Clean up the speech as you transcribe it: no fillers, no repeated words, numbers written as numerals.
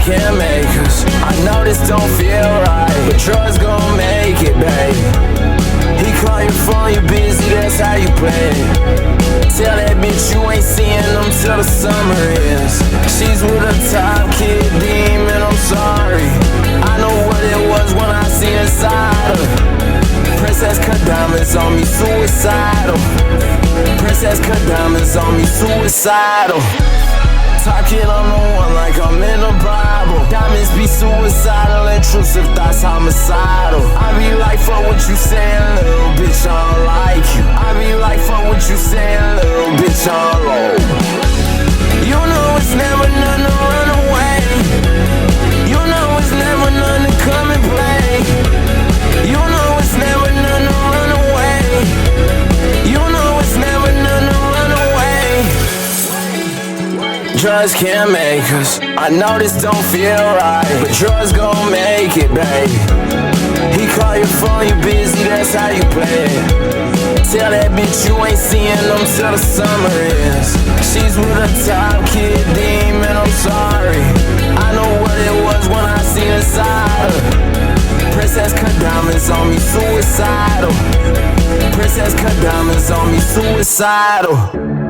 can't make us. I know this don't feel right, but drugs gon' make it, babe. He call your phone, you busy, that's how you play it. Tell that bitch you ain't seeing them till the summer ends. She's with a top kid demon, I'm sorry. I know what it was when I seen inside her. Princess cut diamonds on me, suicidal. Princess cut diamonds on me, suicidal. Top kid, I'm the one like I'm in the Bible. Diamonds be suicidal, intrusive thoughts homicidal. I be like, fuck what you saying, little bitch, I don't like you. I be like, fuck what you saying, little bitch, I'm low. You know it's never none to run away. You know it's never none to come and play. You know it's never none to run away. You know it's never none to run away. Drugs can't make us. I know this don't feel right, but drugs gon' make it, babe. He call your phone, you busy, that's how you play it. Tell that bitch you ain't seeing them till the summer ends. She's with a top kid demon, I'm sorry. I know what it was when I seen inside her. Princess cut diamonds on me, suicidal. Princess cut diamonds on me, suicidal.